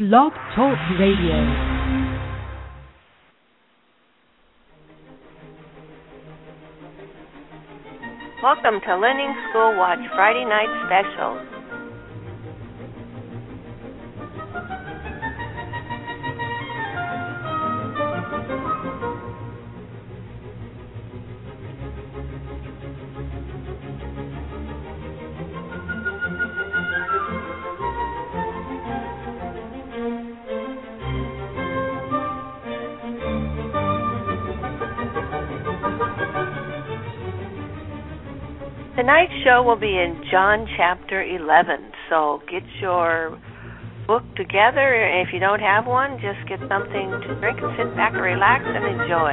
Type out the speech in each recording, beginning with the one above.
Blog Talk Radio. Welcome to Learning School Watch Friday Night Special. Tonight's show will be in John chapter 11, so get your book together. If you don't have one, just get something to drink and sit back and relax and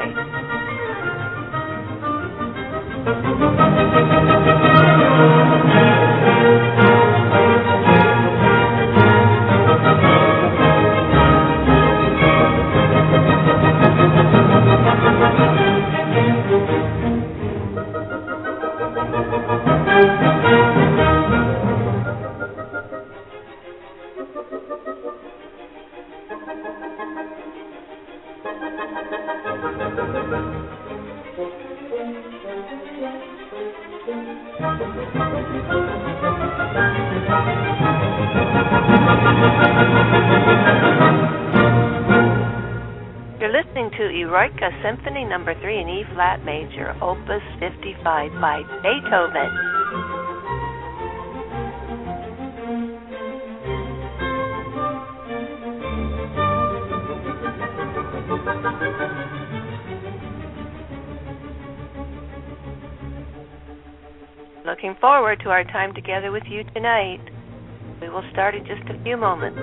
You're listening to Eroica Symphony No. 3 in E-flat major, Opus 55 by Beethoven. Looking forward to our time together with you tonight. We will start in just a few moments.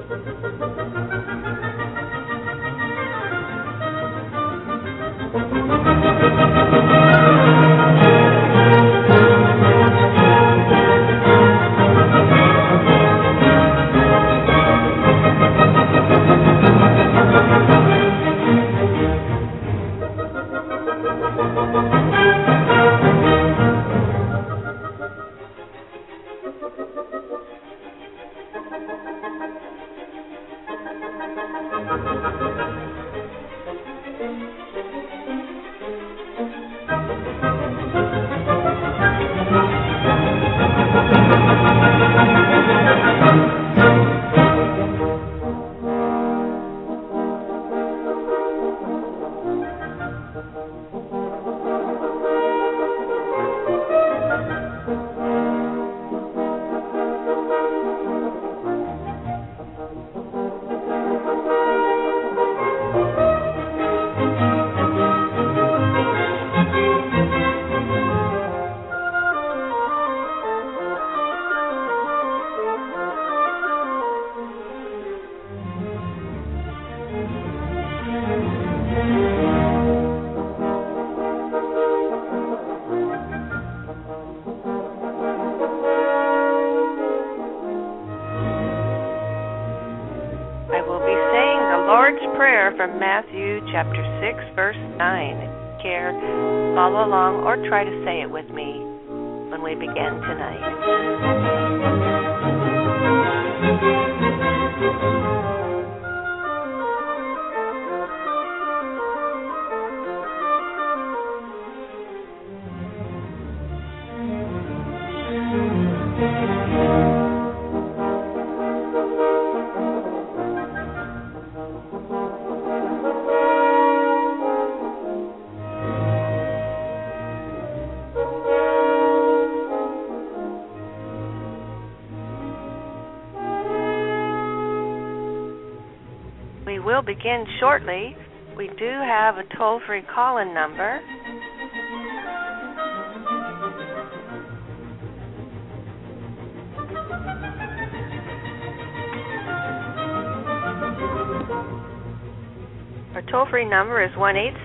From Matthew chapter 6, verse 9. Care, follow along, or try to say it with me when we begin tonight. We'll begin shortly. We do have a toll-free call-in number. Our toll-free number is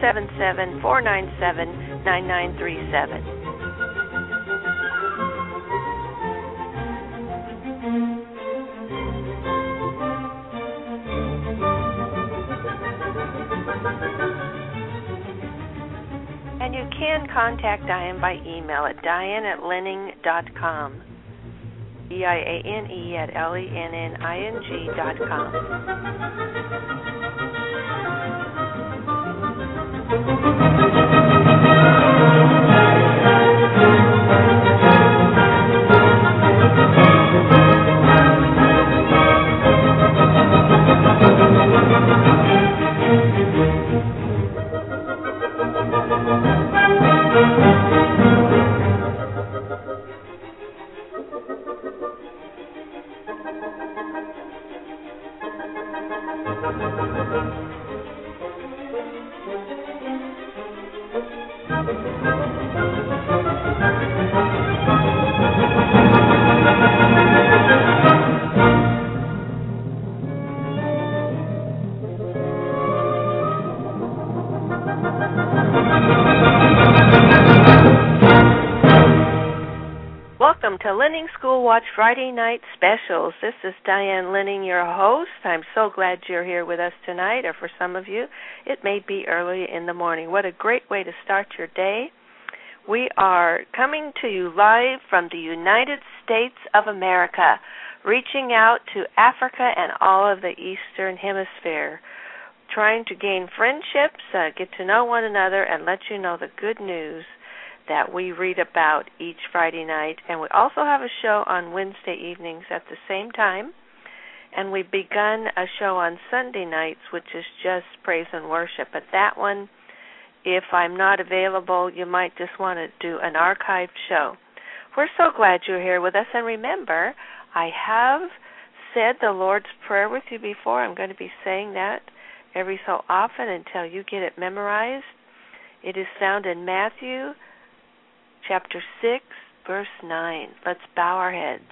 1-877-497-9937. And you can contact Diane by email at diane@lenning.com. Welcome to Linning School Watch Friday Night Specials. This is Diane Linning, your host. I'm so glad you're here with us tonight, or for some of you, it may be early in the morning. What a great way to start your day. We are coming to you live from the United States of America, reaching out to Africa and all of the Eastern Hemisphere, trying to gain friendships, get to know one another, and let you know the good news that we read about each Friday night. And we also have a show on Wednesday evenings at the same time. And we've begun a show on Sunday nights, which is just praise and worship. But that one, if I'm not available, you might just want to do an archived show. We're so glad you're here with us. And remember, I have said the Lord's Prayer with you before. I'm going to be saying that every so often until you get it memorized. It is found in Matthew chapter 6, verse 9. Let's bow our heads.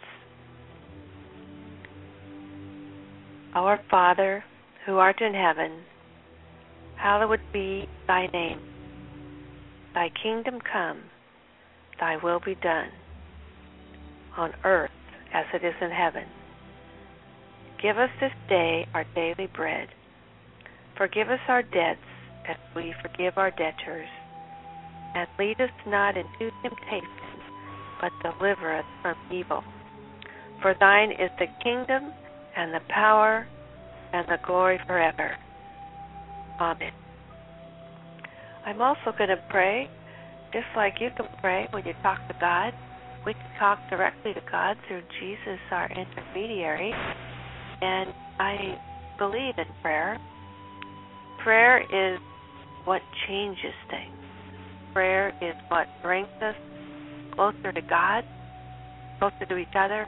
Our Father, who art in heaven, hallowed be thy name. Thy kingdom come, thy will be done, on earth as it is in heaven. Give us this day our daily bread. Forgive us our debts as we forgive our debtors. And lead us not into temptation, but deliver us from evil. For thine is the kingdom and the power and the glory forever. Amen. I'm also going to pray, just like you can pray when you talk to God. We can talk directly to God through Jesus, our intermediary. And I believe in prayer. Prayer is what changes things. Prayer is what brings us closer to God, closer to each other,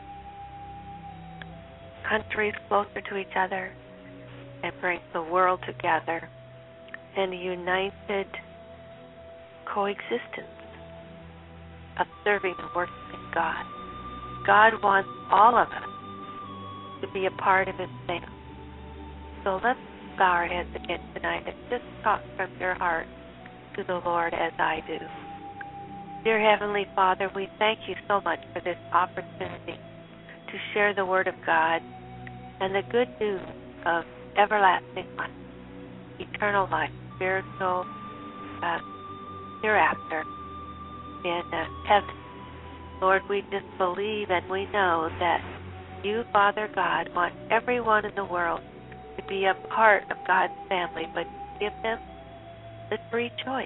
countries closer to each other, and brings the world together in a united coexistence of serving and worshiping God. God wants all of us to be a part of His family. So let's bow our heads again tonight and just talk from your heart to the Lord as I do. Dear Heavenly Father, we thank you so much for this opportunity to share the Word of God and the good news of everlasting life, eternal life, spiritual hereafter in heaven. Lord, we just believe and we know that you, Father God, want everyone in the world to be a part of God's family, but give them the free choice.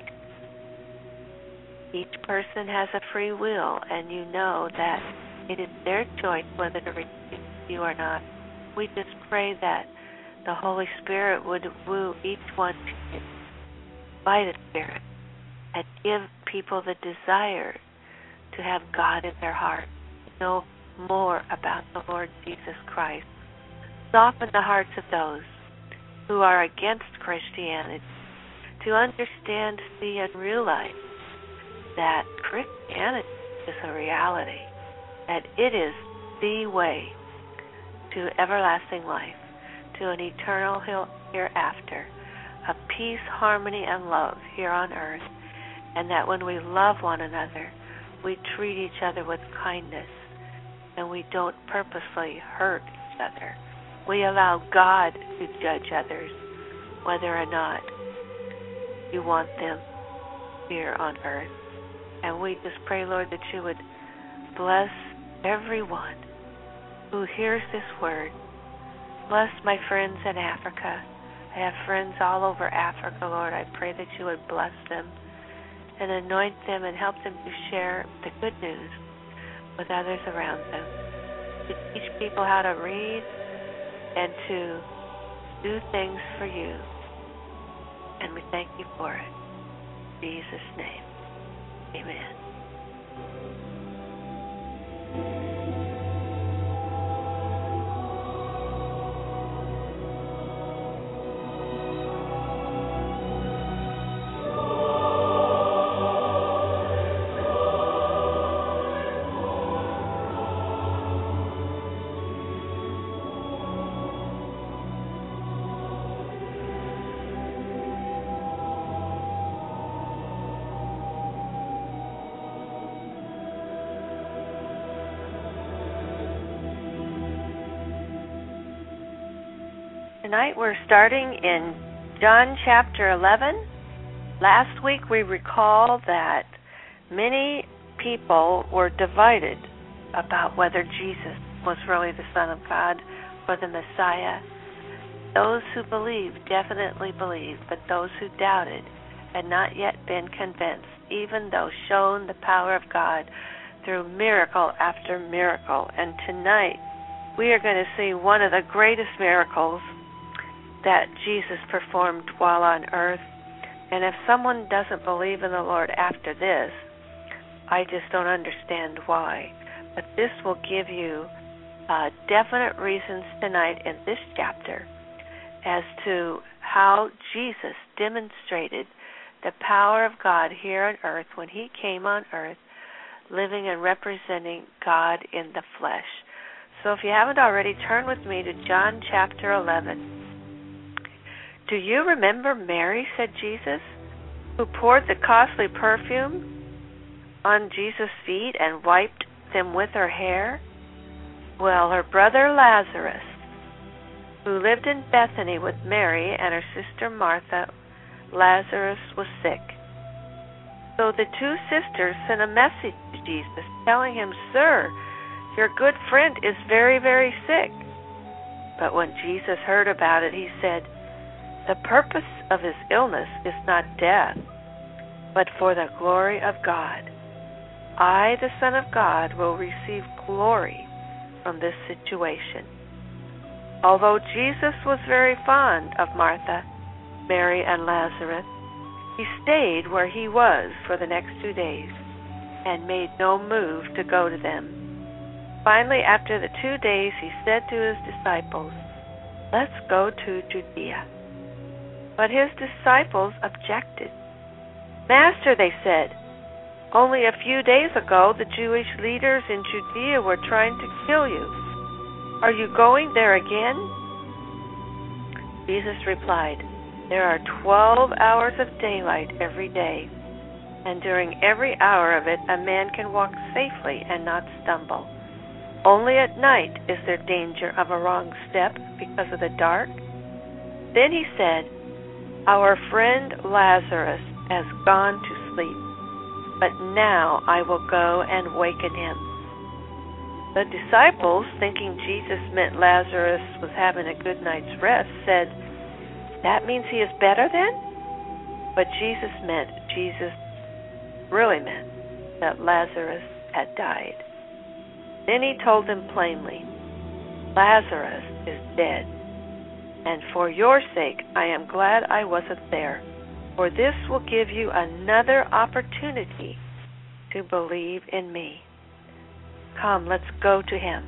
Each person has a free will, and you know that it is their choice whether to receive you or not. We just pray that the Holy Spirit would woo each one to you by the Spirit and give people the desire to have God in their heart, to know more about the Lord Jesus Christ. Soften the hearts of those who are against Christianity to understand, see, and realize that Christianity is a reality, that it is the way to everlasting life, to an eternal hereafter, of peace, harmony, and love here on earth, and that when we love one another, we treat each other with kindness, and we don't purposely hurt each other. We allow God to judge others, whether or not you want them here on earth. And we just pray, Lord, that you would bless everyone who hears this word. Bless my friends in Africa. I have friends all over Africa, Lord. I pray that you would bless them and anoint them and help them to share the good news with others around them, to teach people how to read and to do things for you. And we thank you for it. In Jesus' name, amen. Tonight we're starting in John chapter 11. Last week we recall that many people were divided about whether Jesus was really the Son of God or the Messiah. Those who believed definitely believed, but those who doubted had not yet been convinced, even though shown the power of God through miracle after miracle. And tonight we are going to see one of the greatest miracles that Jesus performed while on earth. And if someone doesn't believe in the Lord after this, I just don't understand why. But this will give you definite reasons tonight in this chapter as to how Jesus demonstrated the power of God here on earth when he came on earth, living and representing God in the flesh. So if you haven't already, turn with me to John chapter 11. Do you remember Mary, said Jesus, who poured the costly perfume on Jesus' feet and wiped them with her hair? Well, her brother Lazarus, who lived in Bethany with Mary and her sister Martha, Lazarus was sick. So the two sisters sent a message to Jesus, telling him, Sir, your good friend is very, very sick. But when Jesus heard about it, he said, The purpose of his illness is not death, but for the glory of God. I, the Son of God, will receive glory from this situation. Although Jesus was very fond of Martha, Mary, and Lazarus, he stayed where he was for the next 2 days and made no move to go to them. Finally, after the 2 days, he said to his disciples, Let's go to Judea. But his disciples objected. Master, they said, only a few days ago the Jewish leaders in Judea were trying to kill you. Are you going there again? Jesus replied, There are 12 hours of daylight every day, and during every hour of it a man can walk safely and not stumble. Only at night is there danger of a wrong step because of the dark. Then he said, Our friend Lazarus has gone to sleep, but now I will go and waken him. The disciples, thinking Jesus meant Lazarus was having a good night's rest, said, That means he is better then? But Jesus really meant that Lazarus had died. Then he told them plainly, Lazarus is dead, and for your sake I am glad I wasn't there, for this will give you another opportunity to believe in me. Come, let's go to him.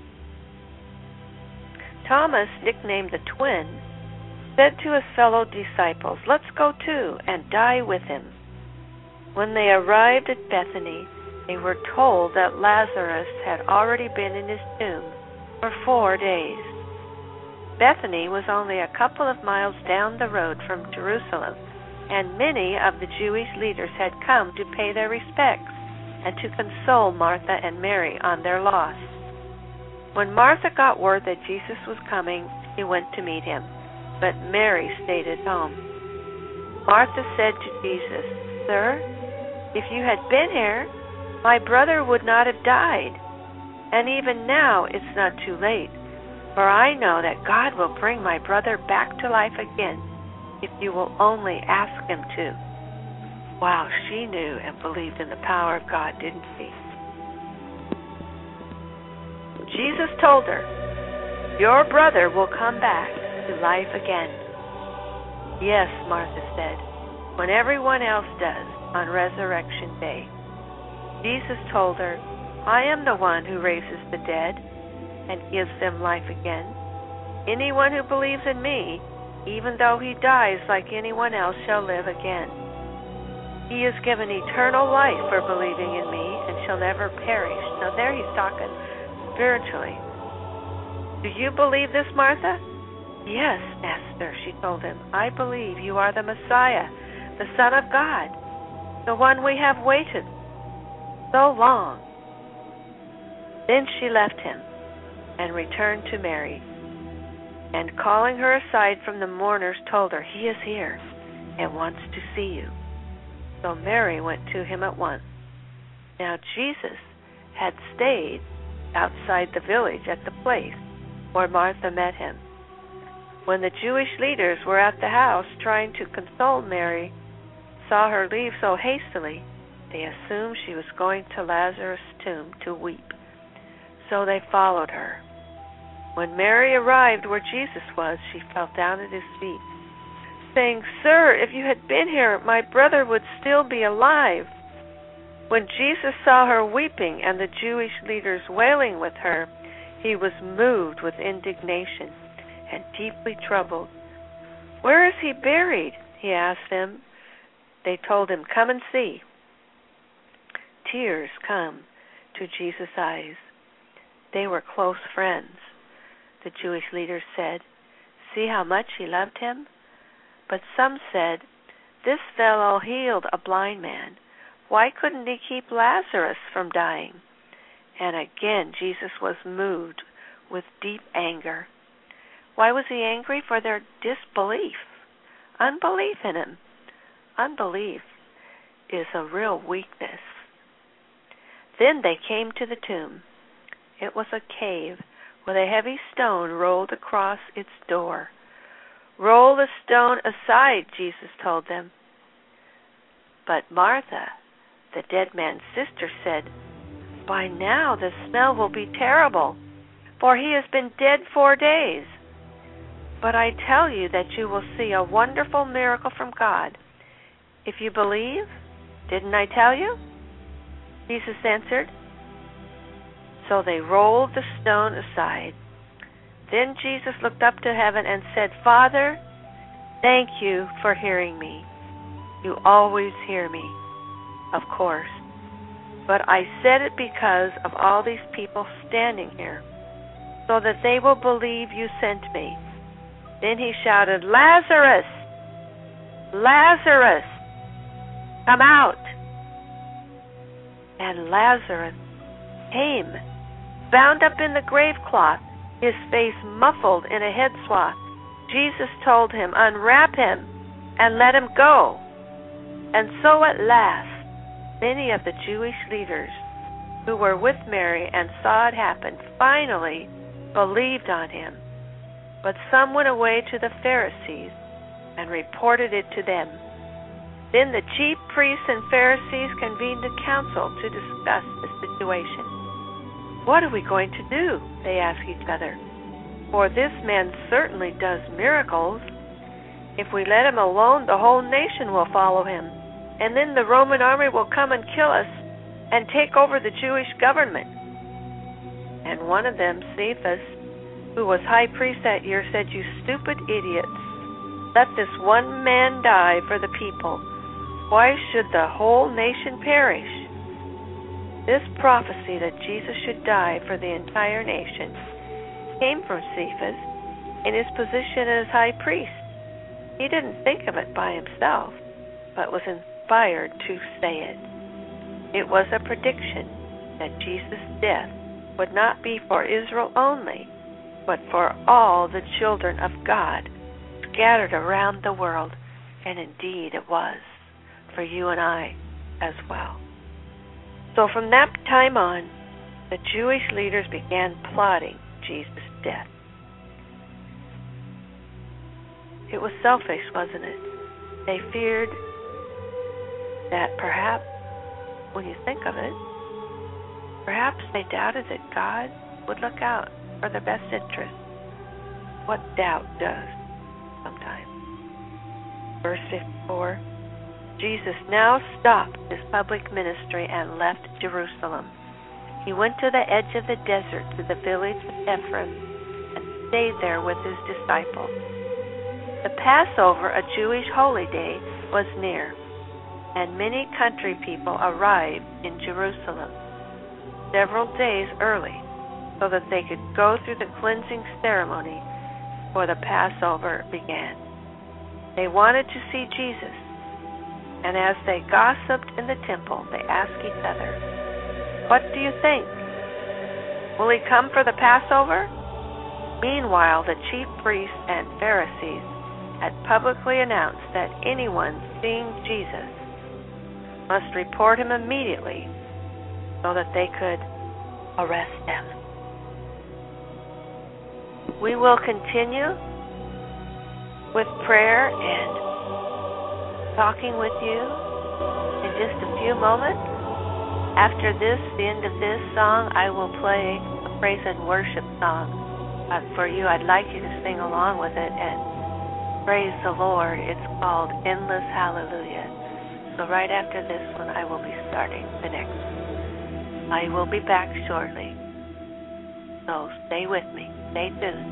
Thomas, nicknamed the twin, said to his fellow disciples, Let's go too and die with him. When they arrived at Bethany, they were told that Lazarus had already been in his tomb for 4 days. Bethany was only a couple of miles down the road from Jerusalem, and many of the Jewish leaders had come to pay their respects and to console Martha and Mary on their loss. When Martha got word that Jesus was coming, she went to meet him, but Mary stayed at home. Martha said to Jesus, Sir, if you had been here, my brother would not have died. And even now it's not too late, for I know that God will bring my brother back to life again if you will only ask him to. Wow, she knew and believed in the power of God, didn't she? Jesus told her, your brother will come back to life again. Yes, Martha said, when everyone else does on Resurrection Day. Jesus told her, I am the one who raises the dead and gives them life again. Anyone who believes in me, even though he dies like anyone else, shall live again. He is given eternal life for believing in me and shall never perish. Now there he's talking spiritually. Do you believe this, Martha? Yes, Master, she told him. I believe you are the Messiah, the Son of God, the one we have waited so long. Then she left him and returned to Mary, and calling her aside from the mourners, told her, he is here and wants to see you. So Mary went to him at once. Now Jesus had stayed outside the village at the place where Martha met him. When the Jewish leaders were at the house trying to console Mary, saw her leave so hastily, they assumed she was going to Lazarus' tomb to weep. So they followed her. When Mary arrived where Jesus was, she fell down at his feet, saying, Sir, if you had been here, my brother would still be alive. When Jesus saw her weeping and the Jewish leaders wailing with her, he was moved with indignation and deeply troubled. Where is he buried? He asked them. They told him, Come and see. Tears come to Jesus' eyes. They were close friends. The Jewish leaders said, See how much he loved him? But some said, This fellow healed a blind man. Why couldn't he keep Lazarus from dying? And again Jesus was moved with deep anger. Why was he angry? For their disbelief, unbelief in him. Unbelief is a real weakness. Then they came to the tomb. It was a cave with a heavy stone rolled across its door. Roll the stone aside, Jesus told them. But Martha, the dead man's sister, said, By now the smell will be terrible, for he has been dead 4 days. But I tell you that you will see a wonderful miracle from God. If you believe, didn't I tell you? Jesus answered. So they rolled the stone aside. Then Jesus looked up to heaven and said, Father, thank you for hearing me. You always hear me, of course. But I said it because of all these people standing here, so that they will believe you sent me. Then he shouted, Lazarus! Lazarus! Come out! And Lazarus came, bound up in the grave cloth, his face muffled in a head swath. Jesus told him, Unwrap him and let him go. And so at last, many of the Jewish leaders who were with Mary and saw it happen finally believed on him. But some went away to the Pharisees and reported it to them. Then the chief priests and Pharisees convened a council to discuss the situation. What are we going to do? They asked each other. For this man certainly does miracles. If we let him alone, the whole nation will follow him. And then the Roman army will come and kill us and take over the Jewish government. And one of them, Cephas, who was high priest that year, said, You stupid idiots, let this one man die for the people. Why should the whole nation perish? This prophecy that Jesus should die for the entire nation came from Cephas in his position as high priest. He didn't think of it by himself, but was inspired to say it. It was a prediction that Jesus' death would not be for Israel only, but for all the children of God scattered around the world, and indeed it was for you and I as well. So from that time on, the Jewish leaders began plotting Jesus' death. It was selfish, wasn't it? They feared that perhaps, when you think of it, perhaps they doubted that God would look out for their best interest. What doubt does sometimes. Verse 54, Jesus now stopped his public ministry and left Jerusalem. He went to the edge of the desert to the village of Ephraim and stayed there with his disciples. The Passover, a Jewish holy day, was near, and many country people arrived in Jerusalem several days early so that they could go through the cleansing ceremony before the Passover began. They wanted to see Jesus, and as they gossiped in the temple, they asked each other, "What do you think? Will he come for the Passover?" Meanwhile, the chief priests and Pharisees had publicly announced that anyone seeing Jesus must report him immediately so that they could arrest him. We will continue with prayer and talking with you in just a few moments. After this, the end of this song, I will play a praise and worship song for you. I'd like you to sing along with it and praise the Lord. It's called Endless Hallelujah. So right after this one, I will be starting the next one. I will be back shortly. So stay with me. Stay tuned.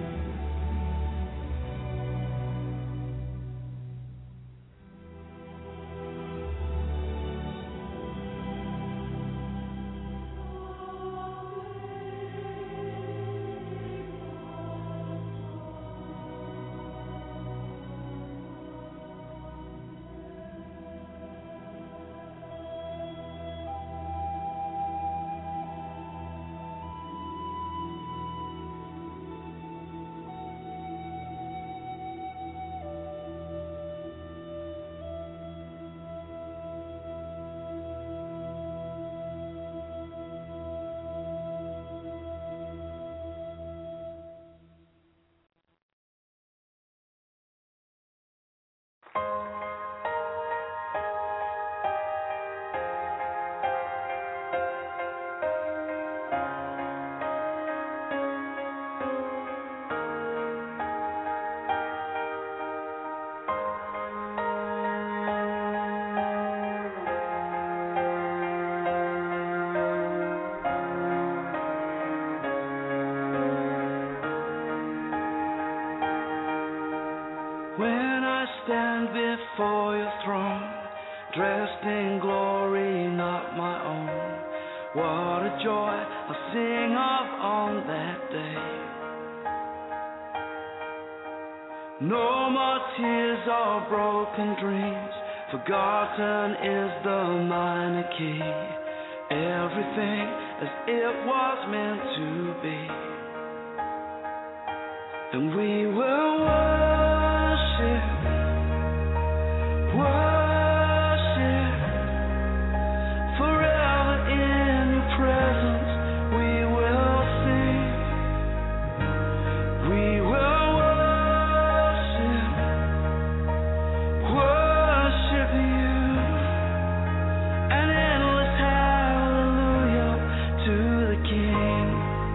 When I stand before your throne, dressed in glory not my own, what a joy I'll sing of on that day. No more tears or broken dreams, forgotten is the minor key. Everything as it was meant to be. And we will worship, forever in your presence. We will sing, we will worship you. An endless hallelujah to the King.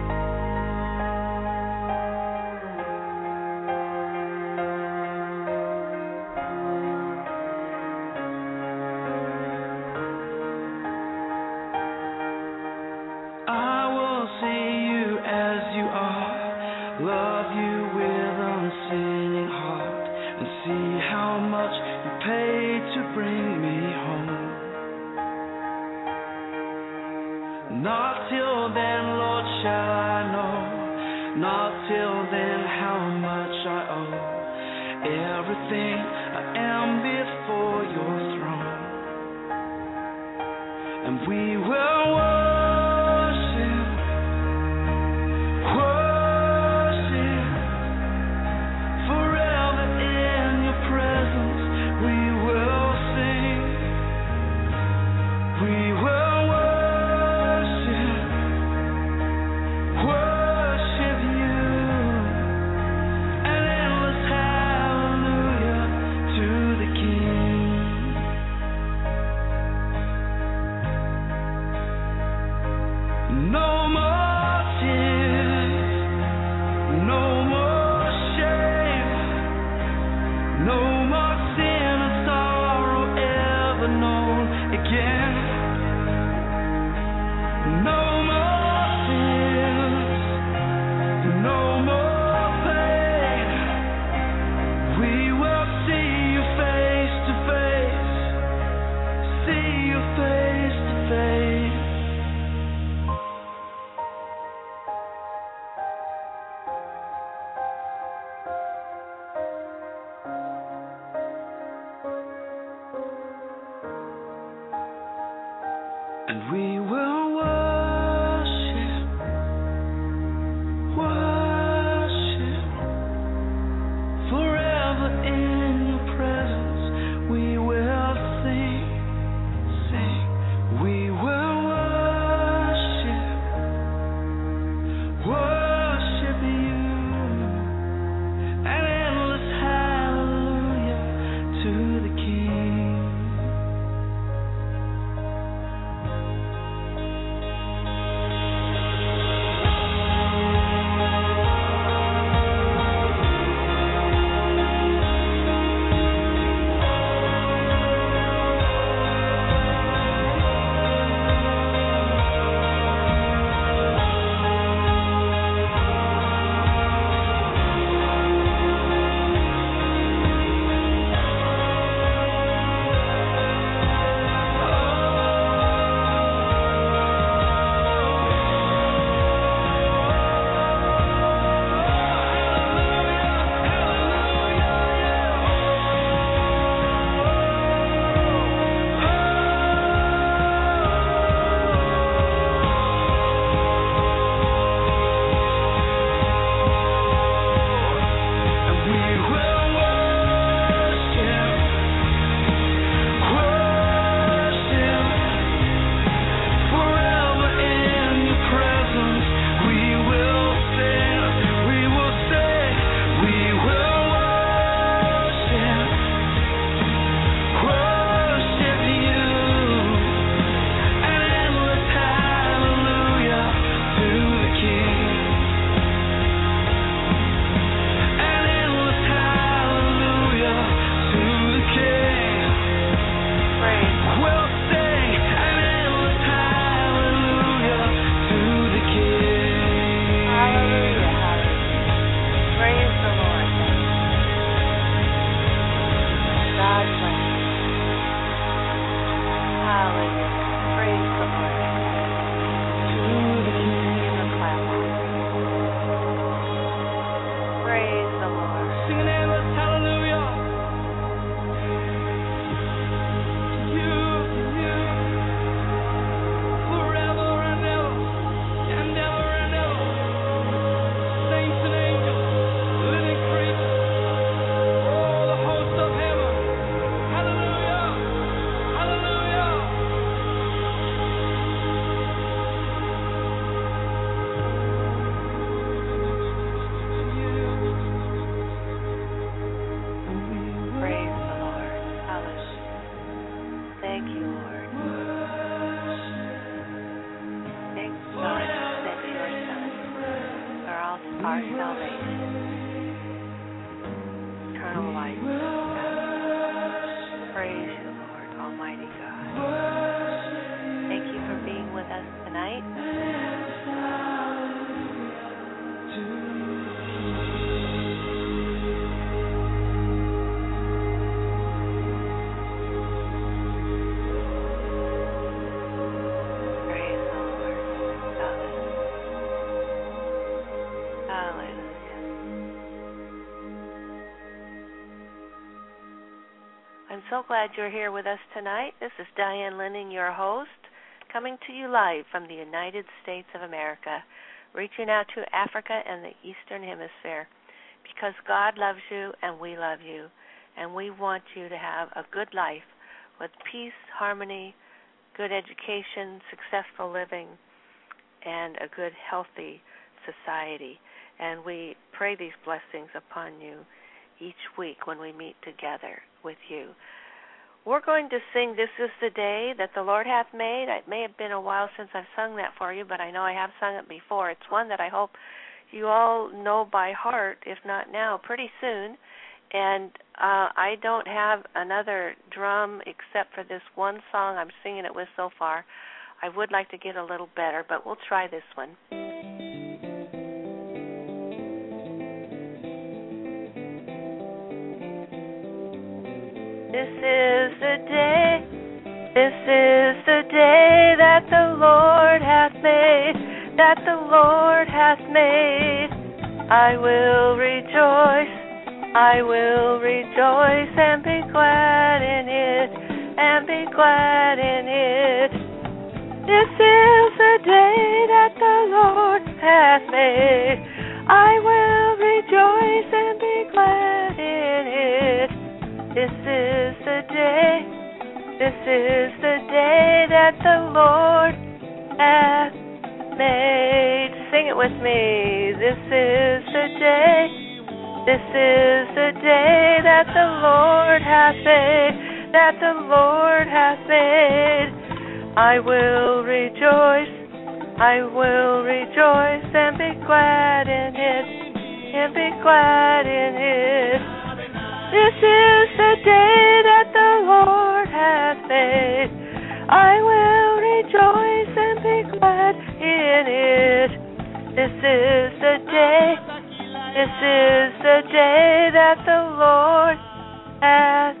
Love you with unsinning heart, and see how much you paid to bring me home. Not till then, Lord, shall I know, not till then how much I owe. Everything I am before your throne, and we will No more sin or sorrow ever known again. No more tears, no more pain. We will see you face to face, see you face to face. And we will worship, worship, forever in your presence. We will sing, sing. We will worship, worship you. An endless hallelujah to the King. our salvation, eternal life. Praise you, Lord, Almighty God. Thank you for being with us tonight. I'm so glad you're here with us tonight. This is Diane Linning, your host, coming to you live from the United States of America, reaching out to Africa and the Eastern Hemisphere, because God loves you and we love you, and we want you to have a good life with peace, harmony, good education, successful living, and a good, healthy society. And we pray these blessings upon you each week when we meet together with you. We're going to sing This Is the Day That the Lord Hath Made. It may have been a while since I've sung that for you, but I know I have sung it before. It's one that I hope you all know by heart, if not now, pretty soon. And I don't have another drum except for this one song I'm singing it with so far. I would like to get a little better, but we'll try this one. This is the day that the Lord hath made, that the Lord hath made. I will rejoice and be glad in it, and be glad in it. This is the day that the Lord hath made. I will rejoice and be glad in it. This is the day that the Lord hath made. Sing it with me. This is the day that the Lord hath made, that the Lord hath made. I will rejoice and be glad in it, and be glad in it. This is the day that the Lord hath made. I will rejoice and be glad in it. This is the day that the Lord hath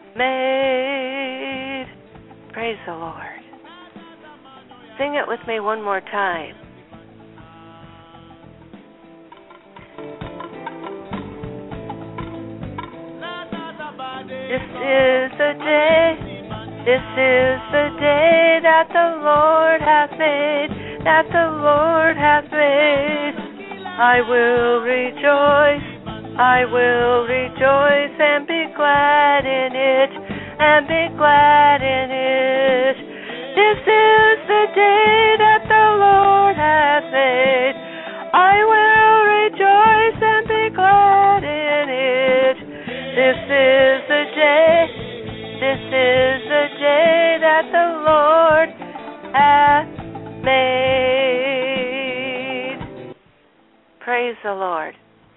made. Praise the Lord. Sing it with me one more time. This is the day that the Lord hath made, that the Lord hath made. I will rejoice and be glad in it, and be glad in it. This is the day that the Lord hath made. I will rejoice and be glad in it. This is the day that the Lord hath made. Praise the Lord.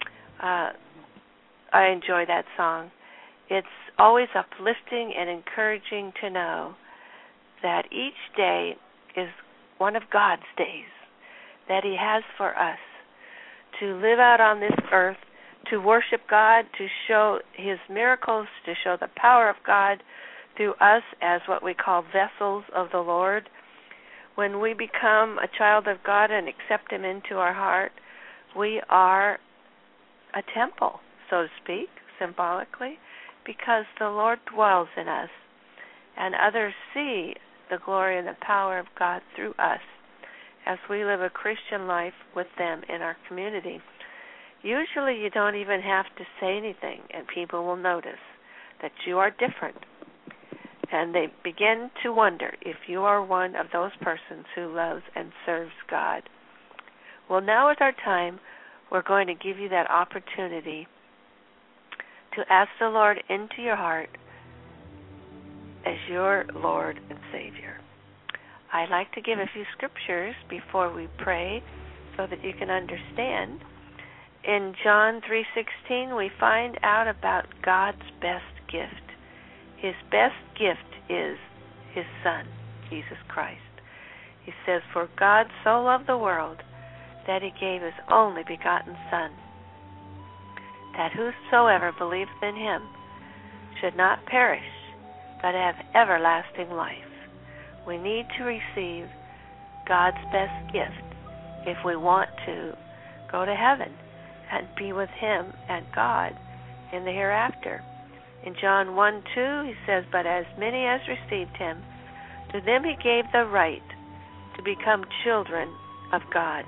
I enjoy that song. It's always uplifting and encouraging to know that each day is one of God's days that He has for us to live out on this earth, to worship God, to show His miracles, to show the power of God through us as what we call vessels of the Lord. When we become a child of God and accept Him into our heart, we are a temple, so to speak, symbolically, because the Lord dwells in us, and others see the glory and the power of God through us as we live a Christian life with them in our community. Usually you don't even have to say anything, and people will notice that you are different. And they begin to wonder if you are one of those persons who loves and serves God. Well, now is our time. We're going to give you that opportunity to ask the Lord into your heart as your Lord and Savior. I'd like to give a few scriptures before we pray so that you can understand. In John 3:16, we find out about God's best gift. His best gift is His Son, Jesus Christ. He says, "For God so loved the world that He gave His only begotten Son, that whosoever believeth in Him should not perish, but have everlasting life." We need to receive God's best gift if we want to go to heaven and be with Him and God in the hereafter. In John 1:2, He says, "But as many as received Him, to them He gave the right to become children of God."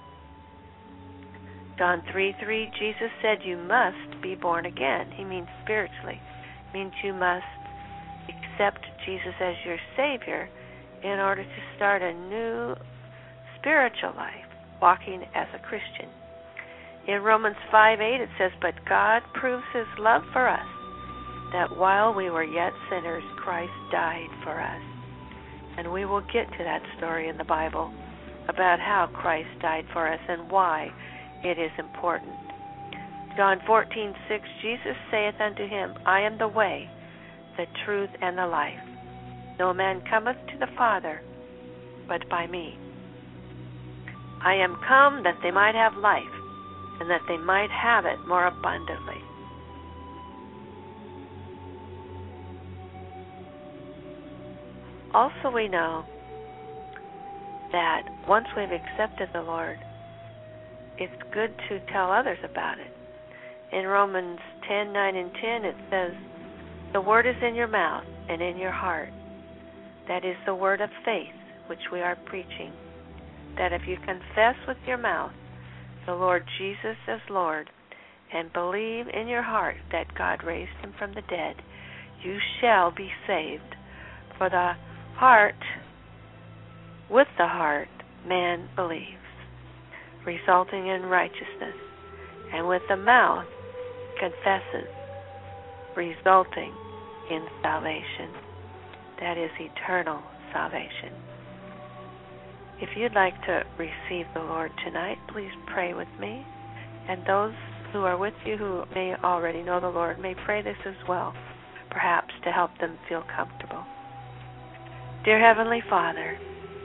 John 3:3, Jesus said, "You must be born again." He means spiritually. It means you must accept Jesus as your Savior in order to start a new spiritual life, walking as a Christian. In Romans 5:8 it says, "But God proves His love for us, that while we were yet sinners, Christ died for us." And we will get to that story in the Bible about how Christ died for us and why it is important John 14:6, Jesus saith unto him, I am the way, the truth, and the life. No man cometh to the Father but by me. I am come that they might have life, and that they might have it more abundantly. Also, we know that once we've accepted the Lord, it's good to tell others about it. In Romans 10:9 and 10, it says, the word is in your mouth and in your heart. That is the word of faith which we are preaching. That if you confess with your mouth the Lord Jesus as Lord, and believe in your heart that God raised him from the dead, you shall be saved. For the heart, with the heart, man believes, resulting in righteousness, and with the mouth confesses, resulting in salvation. That is eternal salvation. If you'd like to receive the Lord tonight, please pray with me. And those who are with you who may already know the Lord may pray this as well, perhaps to help them feel comfortable. Dear Heavenly Father,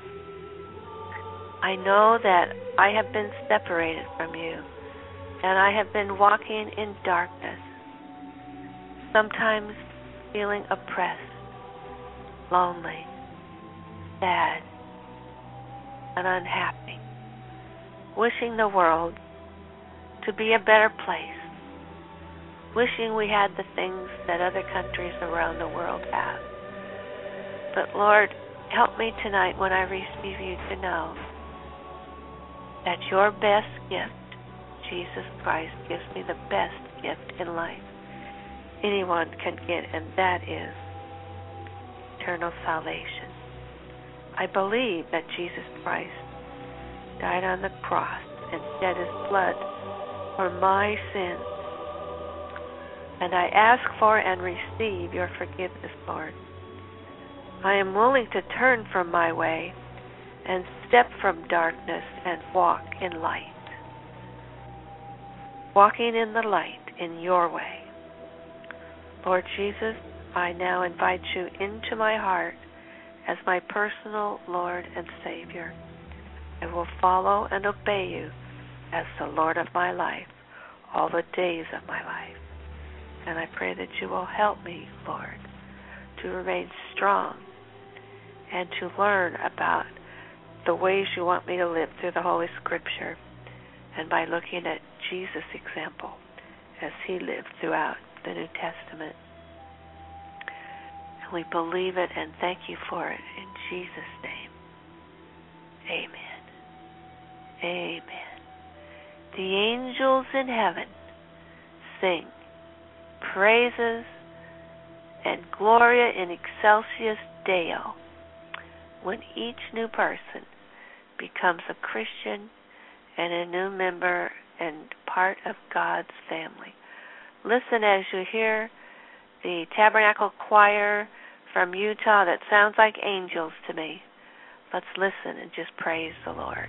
I know that I have been separated from you, and I have been walking in darkness, sometimes feeling oppressed, lonely, sad, and unhappy, wishing the world to be a better place, wishing we had the things that other countries around the world have. But Lord, help me tonight when I receive you to know that your best gift, Jesus Christ, gives me the best gift in life anyone can get, and that is eternal salvation. I believe that Jesus Christ died on the cross and shed his blood for my sins. And I ask for and receive your forgiveness, Lord. I am willing to turn from my way and step from darkness and walk in light. Walking in the light in your way. Lord Jesus, I now invite you into my heart as my personal Lord and Savior. I will follow and obey you as the Lord of my life all the days of my life. And I pray that you will help me, Lord, to remain strong and to learn about the ways you want me to live through the Holy Scripture and by looking at Jesus' example as he lived throughout the New Testament. And we believe it and thank you for it in Jesus' name. Amen. Amen. The angels in heaven sing praises and Gloria in excelsis Deo when each new person becomes a Christian and a new member and part of God's family. Listen as you hear the Tabernacle Choir from Utah that sounds like angels to me. Let's listen and just praise the Lord.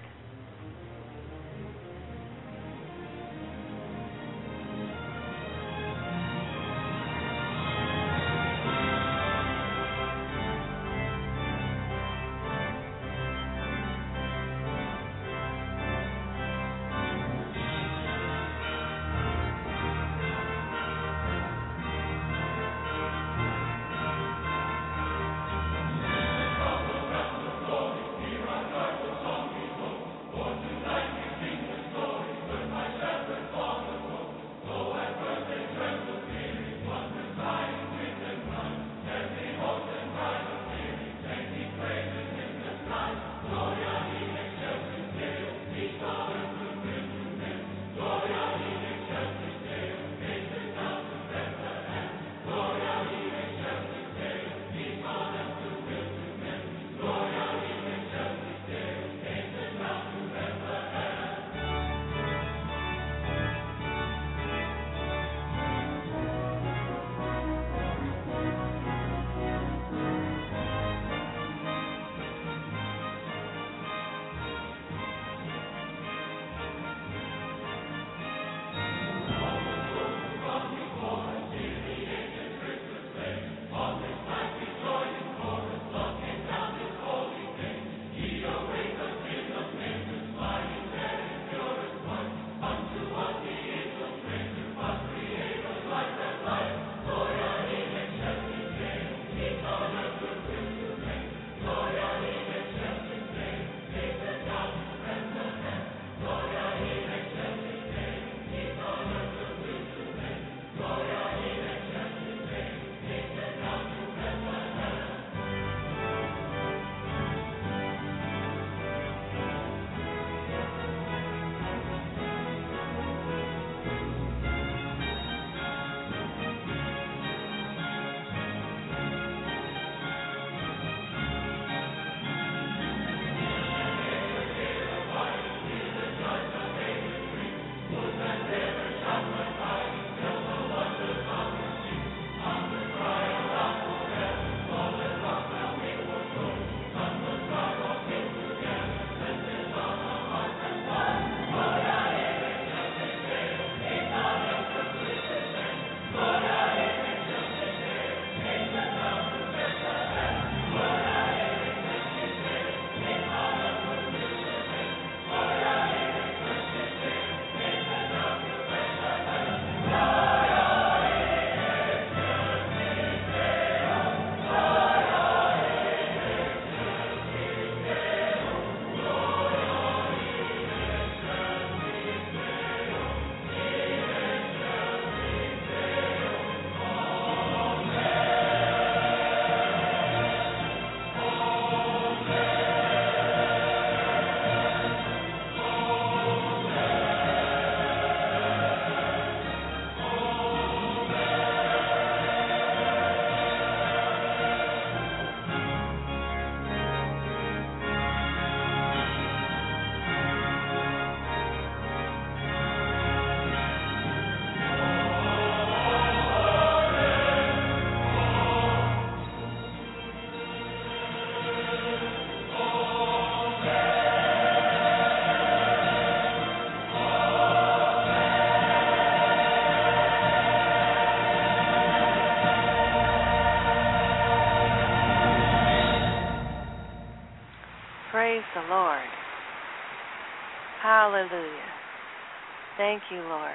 Praise the Lord. Hallelujah. Thank you, Lord,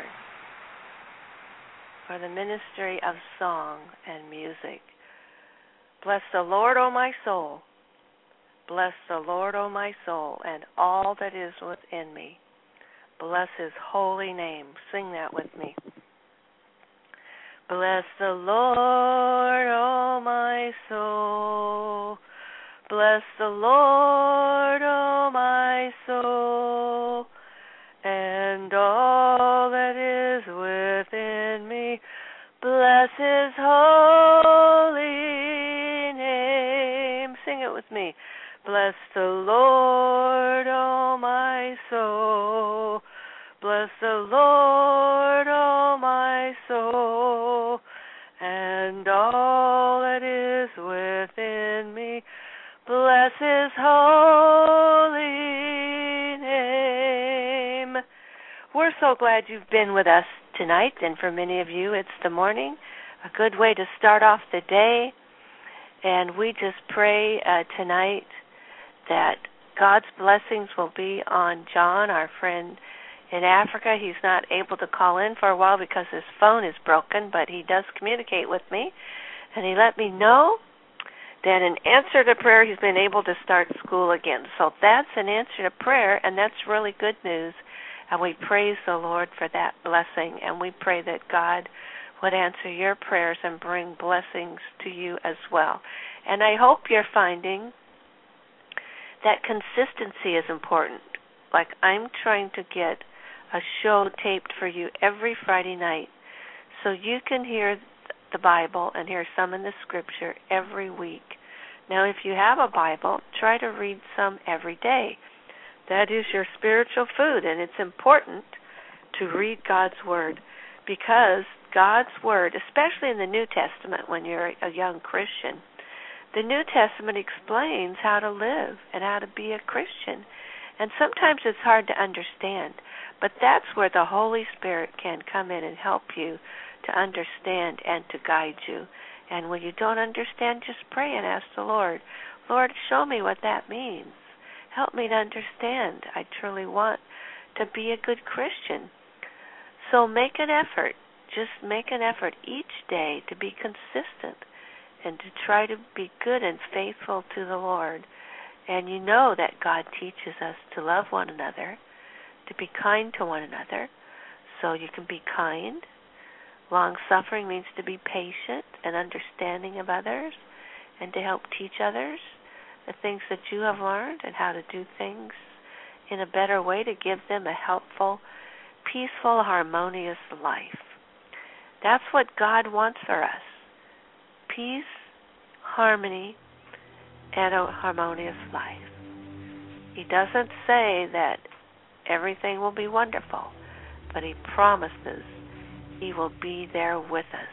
for the ministry of song and music. Bless the Lord, O my soul. Bless the Lord, O my soul, and all that is within me. Bless his holy name. Sing that with me. Bless the Lord, O my soul. Bless the Lord, O my soul, and all that is within me. Bless his holy name. Sing it with me. Bless the Lord, O my soul. Bless the Lord, O my soul, and all that is within me. Bless his holy name. We're so glad you've been with us tonight, and for many of you, it's the morning, a good way to start off the day. And we just pray tonight that God's blessings will be on John, our friend in Africa. He's not able to call in for a while because his phone is broken, but he does communicate with me, and he let me know that in answer to prayer, he's been able to start school again. So that's an answer to prayer, and that's really good news. And we praise the Lord for that blessing, and we pray that God would answer your prayers and bring blessings to you as well. And I hope you're finding that consistency is important. Like I'm trying to get a show taped for you every Friday night so you can hear the Bible and hear some in the Scripture every week. Now, if you have a Bible, try to read some every day. That is your spiritual food, and it's important to read God's Word because God's Word, especially in the New Testament when you're a young Christian, the New Testament explains how to live and how to be a Christian. And sometimes it's hard to understand, but that's where the Holy Spirit can come in and help you to understand and to guide you. And when you don't understand, just pray and ask the Lord, Lord, show me what that means. Help me to understand. I truly want to be a good Christian. So make an effort. Just make an effort each day to be consistent and to try to be good and faithful to the Lord. And you know that God teaches us to love one another, to be kind to one another, so you can be kind. Long-suffering means to be patient and understanding of others and to help teach others the things that you have learned and how to do things in a better way to give them a helpful, peaceful, harmonious life. That's what God wants for us. Peace, harmony, and a harmonious life. He doesn't say that everything will be wonderful, but he promises he will be there with us.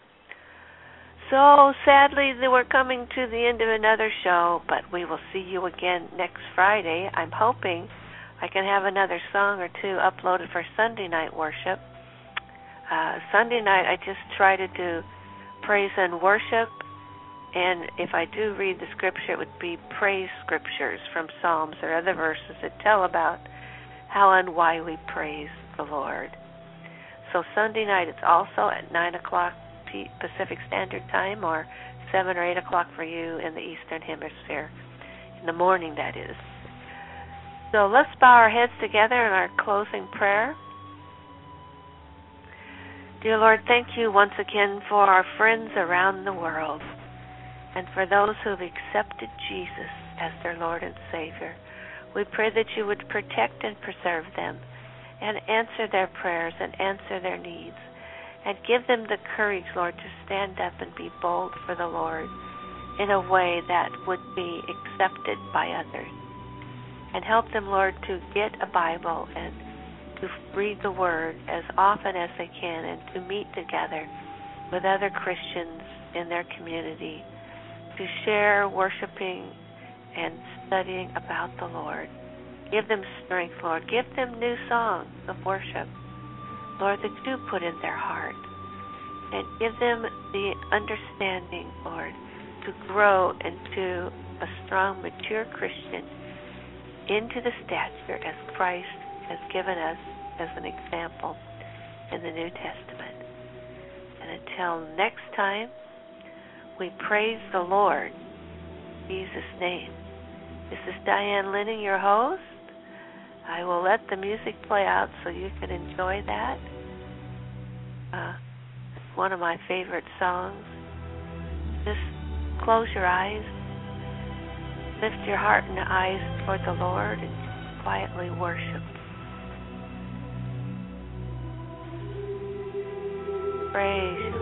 So sadly, we're coming to the end of another show, but we will see you again next Friday. I'm hoping I can have another song or two uploaded for Sunday night worship. Sunday night, I just try to do praise and worship, and if I do read the scripture, it would be praise scriptures from Psalms or other verses that tell about how and why we praise the Lord. So Sunday night, it's also at 9 o'clock Pacific Standard Time or 7 or 8 o'clock for you in the Eastern Hemisphere. In the morning, that is. So let's bow our heads together in our closing prayer. Dear Lord, thank you once again for our friends around the world and for those who have accepted Jesus as their Lord and Savior. We pray that you would protect and preserve them and answer their prayers and answer their needs and give them the courage, Lord, to stand up and be bold for the Lord in a way that would be accepted by others. And help them, Lord, to get a Bible and to read the Word as often as they can and to meet together with other Christians in their community to share worshiping and studying about the Lord. Give them strength, Lord. Give them new songs of worship, Lord, that you put in their heart. And give them the understanding, Lord, to grow into a strong, mature Christian into the stature as Christ has given us as an example in the New Testament. And until next time, we praise the Lord in Jesus' name. This is Diane Linning, your host. I will let the music play out so you can enjoy that. It's one of my favorite songs. Just close your eyes, lift your heart and eyes toward the Lord, and quietly worship. Praise you.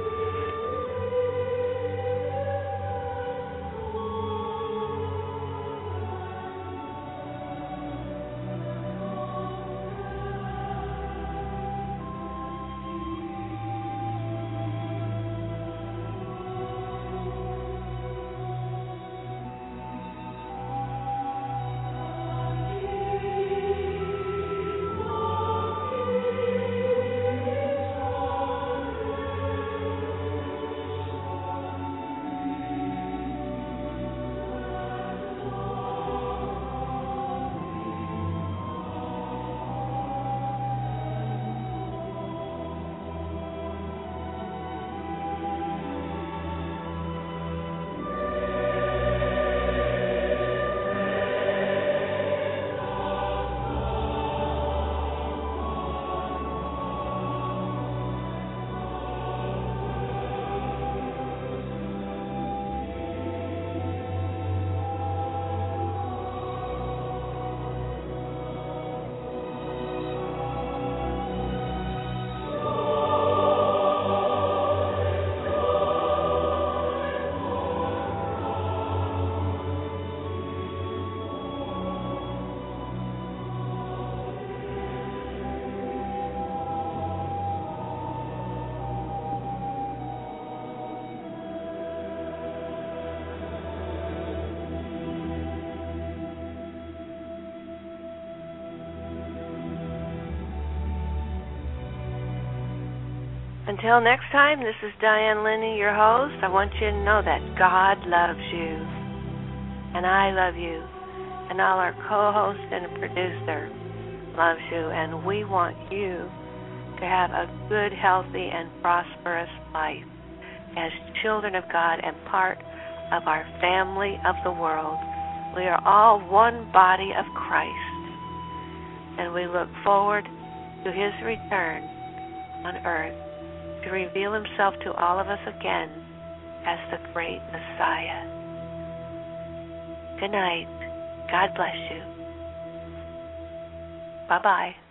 Until next time, this is Diane Linney, your host. I want you to know that God loves you, and I love you, and all our co-host and producer loves you, and we want you to have a good, healthy, and prosperous life as children of God and part of our family of the world. We are all one body of Christ, and we look forward to His return on earth to reveal Himself to all of us again as the great Messiah. Good night. God bless you. Bye-bye.